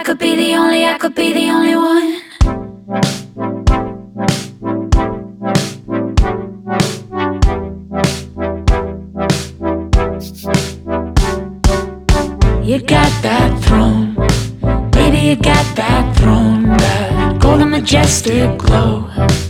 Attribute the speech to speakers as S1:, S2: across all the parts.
S1: I could be the only one. You got that throne, baby, you got that throne, that golden majestic glow.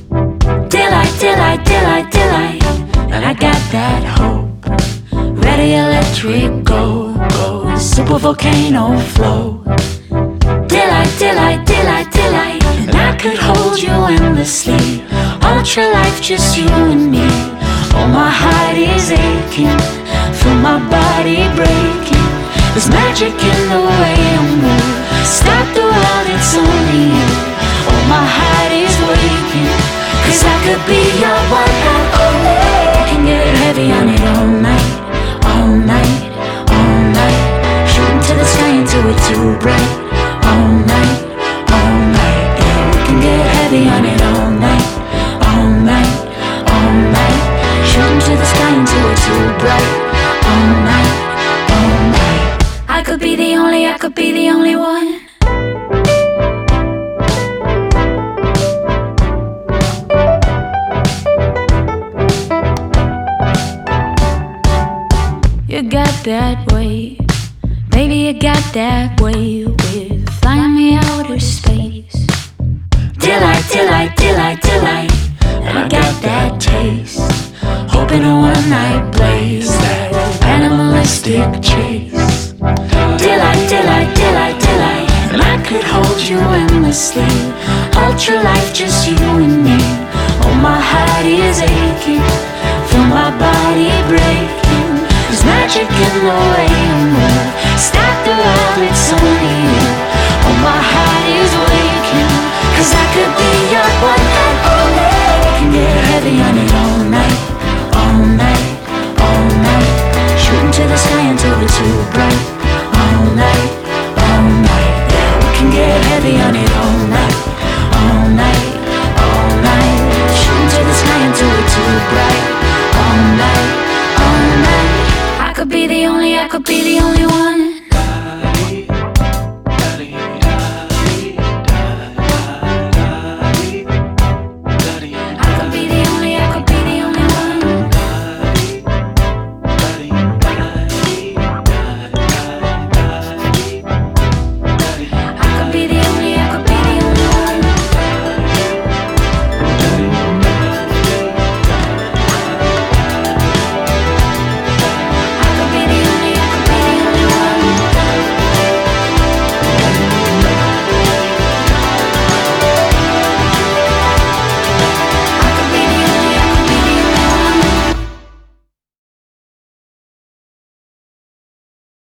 S1: Delight, and I got that hope. Ready, electric, go, go, super volcano flow. Delight, and I could hold you endlessly. Ultra life, just you and me. Oh, my heart is aching, feel my body breaking. There's magic in the way you move. Stop the world, it's only you. Oh, my heart is waking, 'cause I could be your one and only. You can get heavy on it all night, all night, all night. Shooting to the sky until we're too bright. All night, all night. Yeah, we can get heavy on it all night, all night, all night. Shooting to the sky until we're too bright. All night, all night. I could be the only one. You got that way, baby, you got that way with flying me outer space. Delight, and I got that taste. Hoping a one night blaze, that animalistic chase. Delight, and I could hold you endlessly. Ultra life, just you and me. Oh, my heart is aching, feel my body breaking. There's magic in the way you move. Stop the world, it's only you.